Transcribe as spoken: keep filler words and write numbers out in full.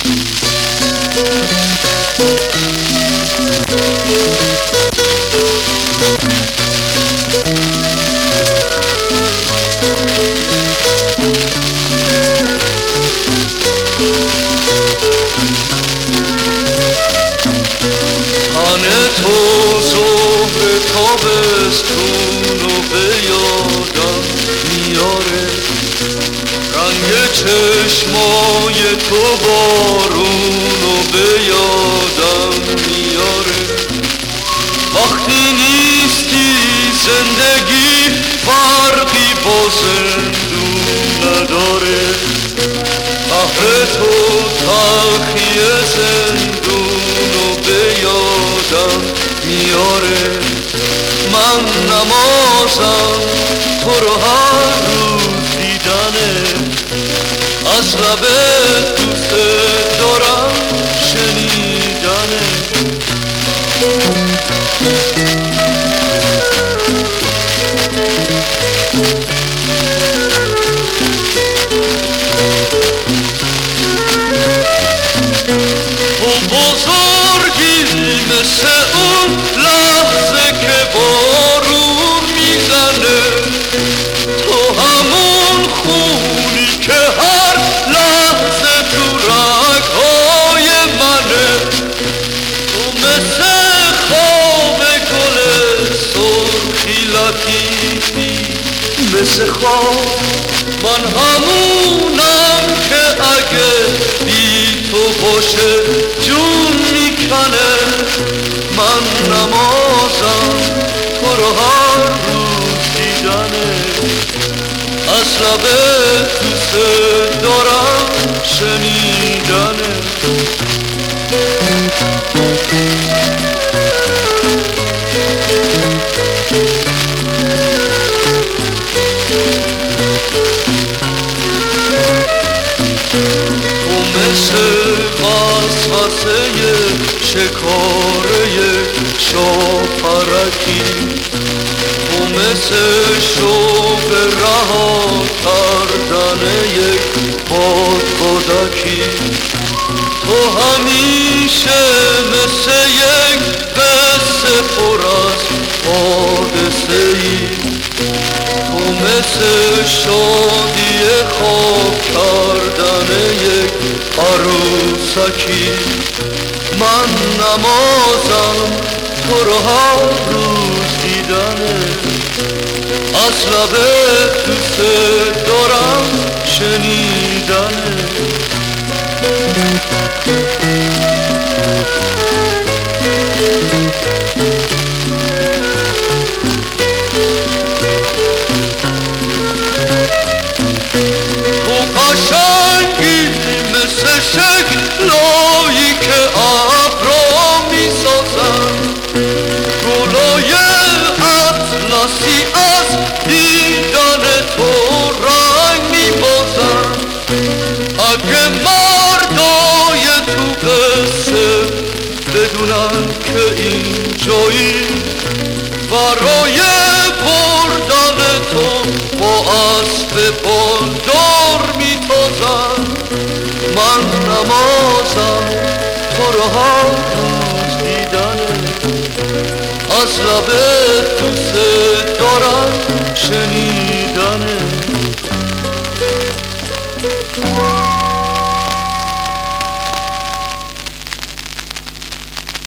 تن تو ظهر تابستون و به یادم میاره، رنگ چشمای تو بارون و به یادم میاره. وقتی نیستی زندگی فرقی با زندون نداره، قهر تو تلخی زندون و به یادم میاره. من نمازم تو رو هر روز دیدنه، از لبت دوست دارم شنیدنه. تو بزرگی مثل اون لحظه که بارون میزنه، تو همون خونی که هر لحظه تو رگهای منه. تو مثل خواب گل سرخی لطیفی، مثل خواب من همونم که اگه بی تو باشه جون میکنه. من نمازم تو رو هر روز دیدنه، از لبت دوست دارم شنیدنه. تو مثل وسوسه شکاره شاپرکی، تو مثل شوق رها کردن یک بادبادکی. تو همیشه مثل یک قصه پر از حادثه ای، تو مثل شادی خواب کردن یک عروسکی. من نمازم تو رو هر روز دیدنه، از لبت دوست دارم شنیدنه. تو قشنگی مثل شکلایی که ابرا میسازن، گلای اطلسی از دیدن تو رنگ میبازن. اگه مردای تو قصه بدونن که اینجایی، برای بردن تو با اسب بالدار میتازن. من نمازم تو رو هر روز دیدنه، از لبت دوست دارم شنیدنه.